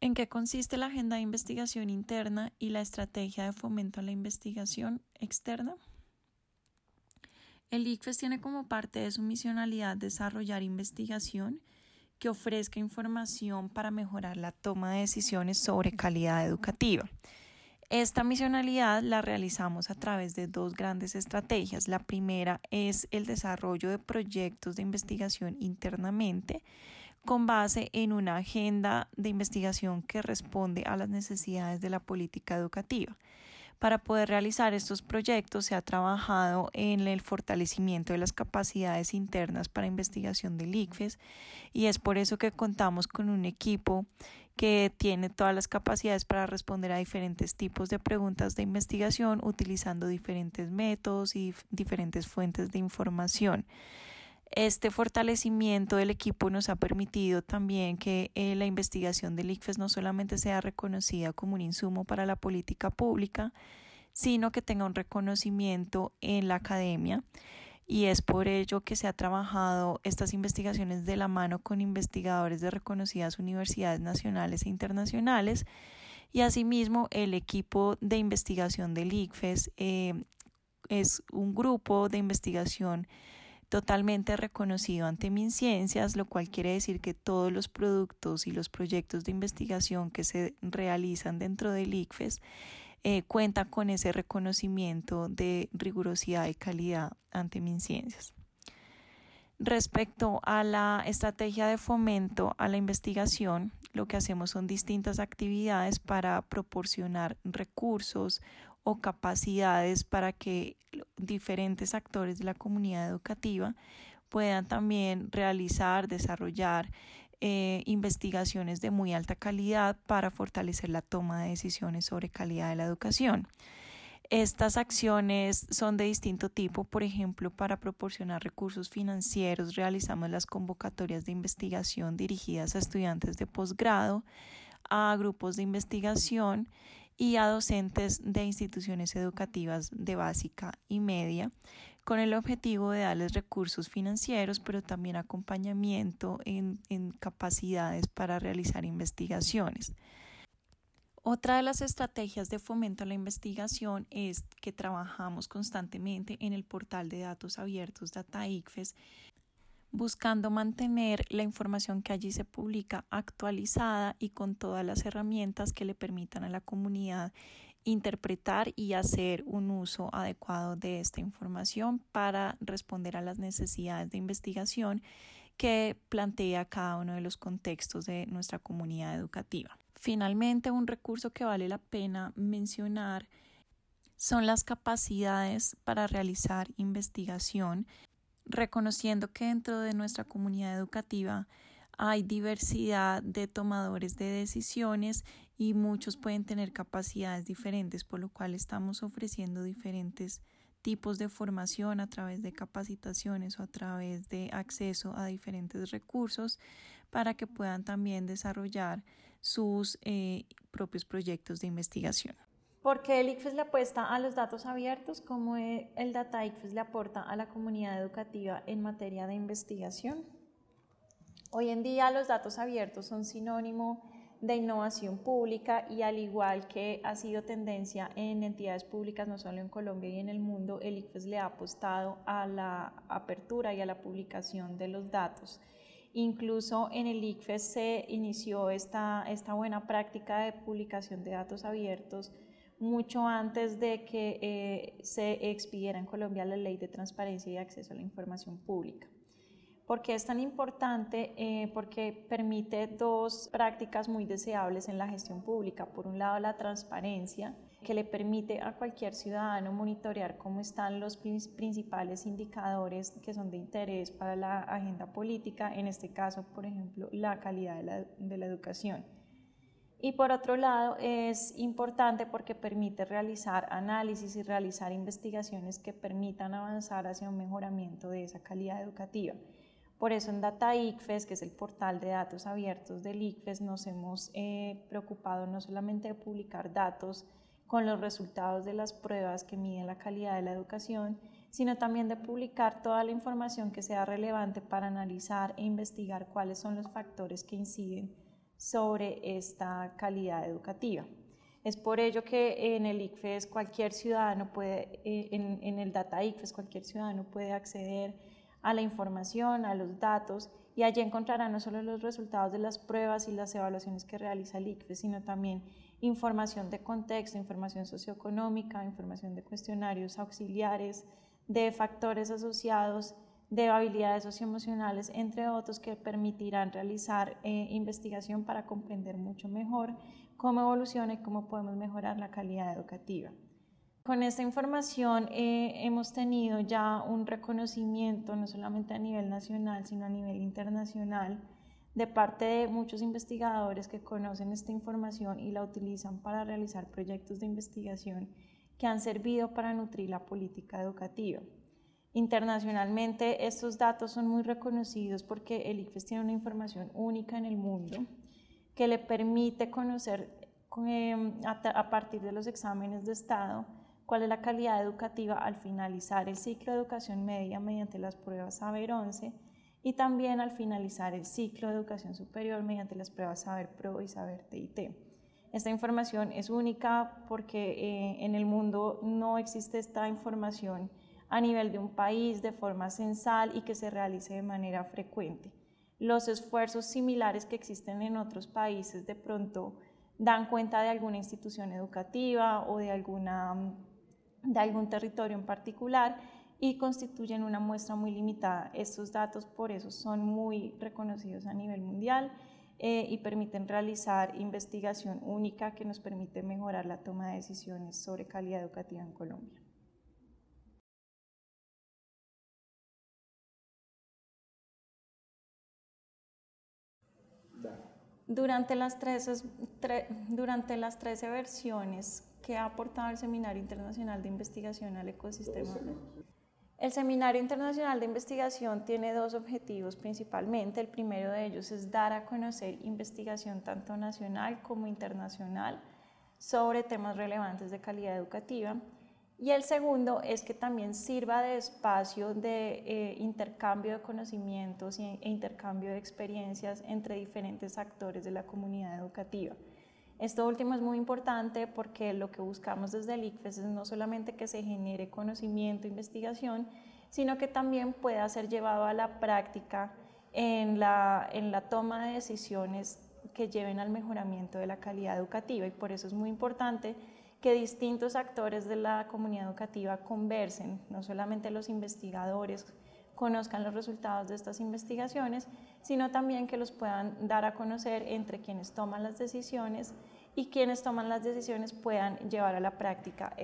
¿En qué consiste la agenda de investigación interna y la estrategia de fomento a la investigación externa? El ICFES tiene como parte de su misionalidad desarrollar investigación que ofrezca información para mejorar la toma de decisiones sobre calidad educativa. Esta misionalidad la realizamos a través de dos grandes estrategias. La primera es el desarrollo de proyectos de investigación internamente con base en una agenda de investigación que responde a las necesidades de la política educativa. Para poder realizar estos proyectos se ha trabajado en el fortalecimiento de las capacidades internas para investigación del ICFES y es por eso que contamos con un equipo que tiene todas las capacidades para responder a diferentes tipos de preguntas de investigación utilizando diferentes métodos y diferentes fuentes de información. Este fortalecimiento del equipo nos ha permitido también que la investigación del ICFES no solamente sea reconocida como un insumo para la política pública, sino que tenga un reconocimiento en la academia. Y es por ello que se ha trabajado estas investigaciones de la mano con investigadores de reconocidas universidades nacionales e internacionales. Y asimismo, el equipo de investigación del ICFES es un grupo de investigación totalmente reconocido ante MinCiencias, lo cual quiere decir que todos los productos y los proyectos de investigación que se realizan dentro del ICFES cuentan con ese reconocimiento de rigurosidad y calidad ante MinCiencias. Respecto a la estrategia de fomento a la investigación, lo que hacemos son distintas actividades para proporcionar recursos o capacidades para que diferentes actores de la comunidad educativa puedan también realizar, desarrollar investigaciones de muy alta calidad para fortalecer la toma de decisiones sobre calidad de la educación. Estas acciones son de distinto tipo, por ejemplo, para proporcionar recursos financieros realizamos las convocatorias de investigación dirigidas a estudiantes de posgrado, a grupos de investigación y a docentes de instituciones educativas de básica y media, con el objetivo de darles recursos financieros, pero también acompañamiento en capacidades para realizar investigaciones. Otra de las estrategias de fomento a la investigación es que trabajamos constantemente en el portal de datos abiertos DataICFES, buscando mantener la información que allí se publica actualizada y con todas las herramientas que le permitan a la comunidad interpretar y hacer un uso adecuado de esta información para responder a las necesidades de investigación que plantea cada uno de los contextos de nuestra comunidad educativa. Finalmente, un recurso que vale la pena mencionar son las capacidades para realizar investigación, reconociendo que dentro de nuestra comunidad educativa hay diversidad de tomadores de decisiones y muchos pueden tener capacidades diferentes, por lo cual estamos ofreciendo diferentes tipos de formación a través de capacitaciones o a través de acceso a diferentes recursos para que puedan también desarrollar sus propios proyectos de investigación. ¿Por qué el ICFES le apuesta a los datos abiertos? ¿Cómo el DataICFES le aporta a la comunidad educativa en materia de investigación? Hoy en día los datos abiertos son sinónimo de innovación pública y al igual que ha sido tendencia en entidades públicas no solo en Colombia y en el mundo, el ICFES le ha apostado a la apertura y a la publicación de los datos. Incluso en el ICFES se inició esta buena práctica de publicación de datos abiertos mucho antes de que se expidiera en Colombia la Ley de Transparencia y Acceso a la Información Pública. ¿Por qué es tan importante? Porque permite dos prácticas muy deseables en la gestión pública. Por un lado, la transparencia, que le permite a cualquier ciudadano monitorear cómo están los principales indicadores que son de interés para la agenda política, en este caso, por ejemplo, la calidad de la educación. Y por otro lado, es importante porque permite realizar análisis y realizar investigaciones que permitan avanzar hacia un mejoramiento de esa calidad educativa. Por eso en DataICFES, que es el portal de datos abiertos del ICFES, nos hemos preocupado no solamente de publicar datos con los resultados de las pruebas que miden la calidad de la educación, sino también de publicar toda la información que sea relevante para analizar e investigar cuáles son los factores que inciden sobre esta calidad educativa. Es por ello que en el ICFES cualquier ciudadano puede, en el Data ICFES cualquier ciudadano puede acceder a la información, a los datos, y allí encontrará no solo los resultados de las pruebas y las evaluaciones que realiza el ICFES, sino también información de contexto, información socioeconómica, información de cuestionarios auxiliares, de factores asociados, de habilidades socioemocionales, entre otros, que permitirán realizar investigación para comprender mucho mejor cómo evoluciona y cómo podemos mejorar la calidad educativa. Con esta información hemos tenido ya un reconocimiento no solamente a nivel nacional, sino a nivel internacional, de parte de muchos investigadores que conocen esta información y la utilizan para realizar proyectos de investigación que han servido para nutrir la política educativa. Internacionalmente estos datos son muy reconocidos porque el ICFES tiene una información única en el mundo que le permite conocer a partir de los exámenes de estado cuál es la calidad educativa al finalizar el ciclo de educación media mediante las pruebas Saber 11 y también al finalizar el ciclo de educación superior mediante las pruebas Saber Pro y Saber TIT. Esta información es única porque en el mundo no existe esta información a nivel de un país de forma censal y que se realice de manera frecuente. Los esfuerzos similares que existen en otros países de pronto dan cuenta de alguna institución educativa o de algún territorio en particular y constituyen una muestra muy limitada. Estos datos por eso son muy reconocidos a nivel mundial y permiten realizar investigación única que nos permite mejorar la toma de decisiones sobre calidad educativa en Colombia. Durante las 13 versiones que ha aportado el Seminario Internacional de Investigación al ecosistema. El Seminario Internacional de Investigación tiene dos objetivos principalmente. El primero de ellos es dar a conocer investigación tanto nacional como internacional sobre temas relevantes de calidad educativa. Y el segundo es que también sirva de espacio de intercambio de conocimientos e intercambio de experiencias entre diferentes actores de la comunidad educativa. Esto último es muy importante porque lo que buscamos desde el ICFES es no solamente que se genere conocimiento e investigación, sino que también pueda ser llevado a la práctica en la toma de decisiones que lleven al mejoramiento de la calidad educativa, y por eso es muy importante que distintos actores de la comunidad educativa conversen, no solamente los investigadores conozcan los resultados de estas investigaciones, sino también que los puedan dar a conocer entre quienes toman las decisiones y quienes toman las decisiones puedan llevar a la práctica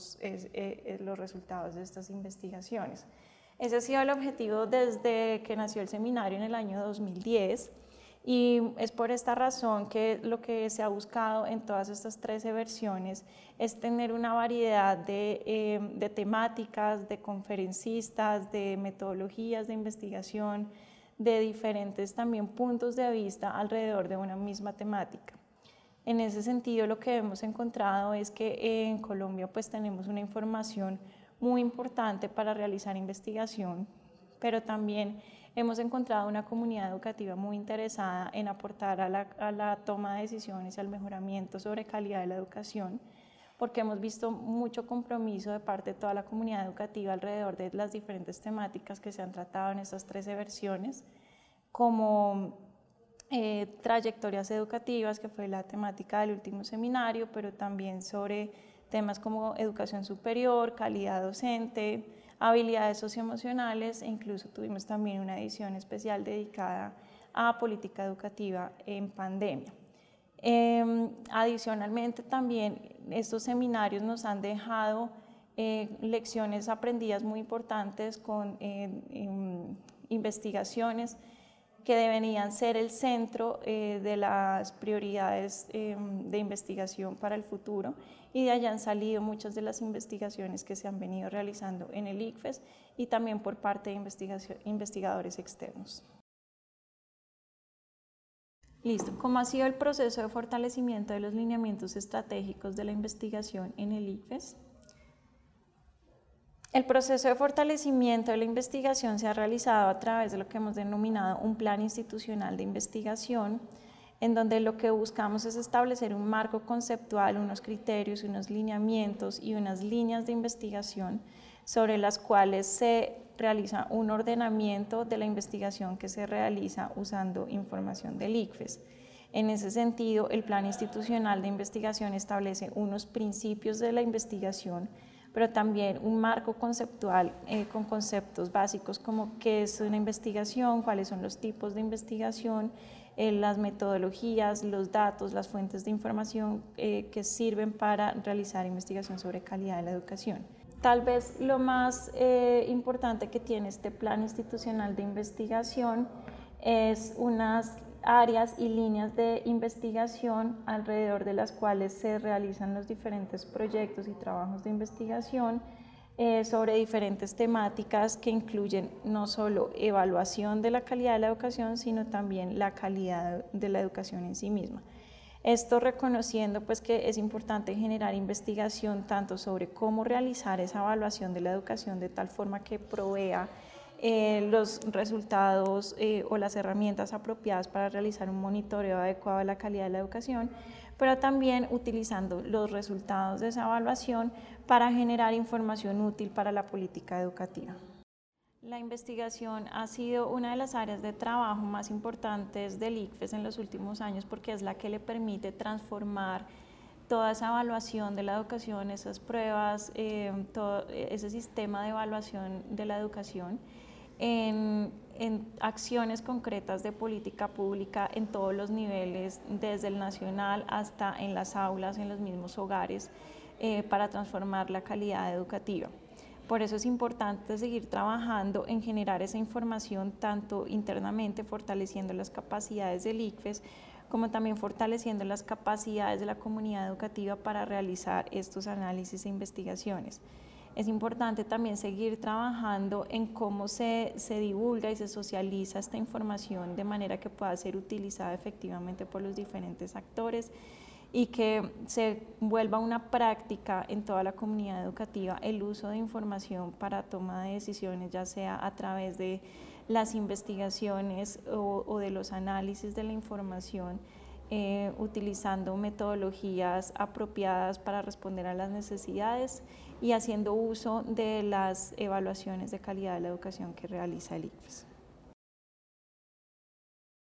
los resultados de estas investigaciones. Ese ha sido el objetivo desde que nació el seminario en el año 2010. Y es por esta razón que lo que se ha buscado en todas estas 13 versiones es tener una variedad de temáticas, de conferencistas, de metodologías de investigación, de diferentes también puntos de vista alrededor de una misma temática. En ese sentido, lo que hemos encontrado es que en Colombia pues tenemos una información muy importante para realizar investigación, pero también hemos encontrado una comunidad educativa muy interesada en aportar a la toma de decisiones y al mejoramiento sobre calidad de la educación, porque hemos visto mucho compromiso de parte de toda la comunidad educativa alrededor de las diferentes temáticas que se han tratado en estas 13 versiones, como trayectorias educativas, que fue la temática del último seminario, pero también sobre temas como educación superior, calidad docente, habilidades socioemocionales, e incluso tuvimos también una edición especial dedicada a política educativa en pandemia. Adicionalmente también estos seminarios nos han dejado lecciones aprendidas muy importantes con investigaciones que deberían ser el centro de las prioridades de investigación para el futuro, y de allá han salido muchas de las investigaciones que se han venido realizando en el ICFES y también por parte de investigadores externos. Listo, ¿cómo ha sido el proceso de fortalecimiento de los lineamientos estratégicos de la investigación en el ICFES? El proceso de fortalecimiento de la investigación se ha realizado a través de lo que hemos denominado un plan institucional de investigación, en donde lo que buscamos es establecer un marco conceptual, unos criterios, unos lineamientos y unas líneas de investigación sobre las cuales se realiza un ordenamiento de la investigación que se realiza usando información del ICFES. En ese sentido, el Plan Institucional de Investigación establece unos principios de la investigación, pero también un marco conceptual con conceptos básicos como qué es una investigación, cuáles son los tipos de investigación, las metodologías, los datos, las fuentes de información que sirven para realizar investigación sobre calidad de la educación. Tal vez lo más importante que tiene este Plan Institucional de Investigación es unas áreas y líneas de investigación alrededor de las cuales se realizan los diferentes proyectos y trabajos de investigación sobre diferentes temáticas que incluyen no solo evaluación de la calidad de la educación, sino también la calidad de la educación en sí misma. Esto reconociendo pues que es importante generar investigación tanto sobre cómo realizar esa evaluación de la educación de tal forma que provea los resultados o las herramientas apropiadas para realizar un monitoreo adecuado de la calidad de la educación, pero también utilizando los resultados de esa evaluación para generar información útil para la política educativa. La investigación ha sido una de las áreas de trabajo más importantes del ICFES en los últimos años porque es la que le permite transformar toda esa evaluación de la educación, esas pruebas, todo ese sistema de evaluación de la educación en acciones concretas de política pública en todos los niveles, desde el nacional hasta en las aulas, en los mismos hogares, para transformar la calidad educativa. Por eso es importante seguir trabajando en generar esa información tanto internamente, fortaleciendo las capacidades del ICFES, como también fortaleciendo las capacidades de la comunidad educativa para realizar estos análisis e investigaciones. Es importante también seguir trabajando en cómo se divulga y se socializa esta información de manera que pueda ser utilizada efectivamente por los diferentes actores y que se vuelva una práctica en toda la comunidad educativa el uso de información para toma de decisiones, ya sea a través de las investigaciones o de los análisis de la información, utilizando metodologías apropiadas para responder a las necesidades y haciendo uso de las evaluaciones de calidad de la educación que realiza el ICFES.